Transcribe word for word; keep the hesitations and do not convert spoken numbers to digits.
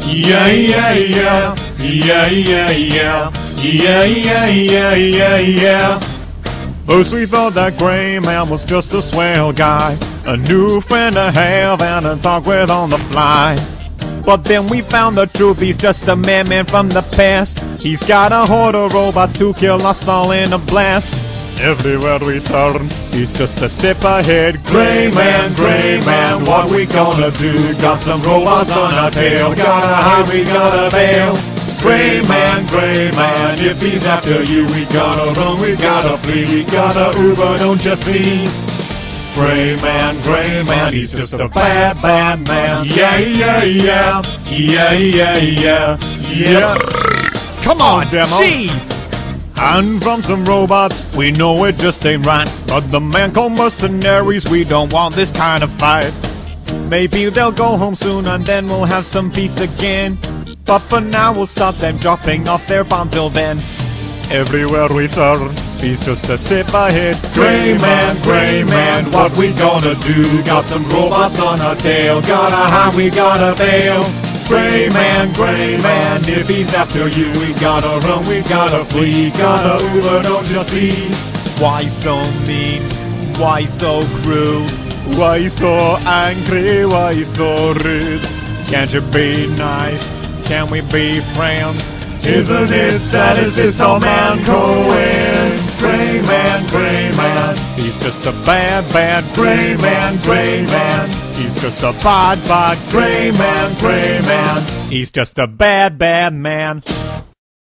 Yeah, yeah, yeah. Yeah, yeah, yeah. Yeah, yeah, yeah, yeah, yeah. First we thought that Gray Man was just a swell guy, a new friend to have and to talk with on the fly. But then we found the truth, he's just a madman from the past. He's got a horde of robots to kill us all in a blast. Everywhere we turn, he's just a step ahead. Gray Man, Gray Man, what we gonna do? Got some robots on our tail, gotta hide, we gotta bail. Gray Man, Gray Man, if he's after you, we gotta run, we gotta flee, we gotta Uber, don't you see? Gray Man, Gray Man, he's just a bad, bad man. Yeah, yeah, yeah, yeah, yeah, yeah, yeah. Come on, Demo. jeez! And from some robots, we know it just ain't right. But the man called mercenaries, we don't want this kind of fight. Maybe they'll go home soon and then we'll have some peace again. But for now we'll stop them dropping off their bombs till then. Everywhere we turn, he's just a step ahead. Gray Man, Gray Man, what we gonna do? Got some robots on our tail, gotta hide, we gotta bail. Gray Man, Gray Man, if he's after you, we gotta run, we gotta flee, gotta Uber, don't you see? Why so mean? Why so cruel? Why so angry? Why so rude? Can't you be nice? Can we be friends? Isn't it sad as this old man coins? Gray Man, Gray Man, he's just a bad, bad Gray Man, Gray Man. He's just a bad, bad Gray Man, Gray Man. He's just a bad, bad man.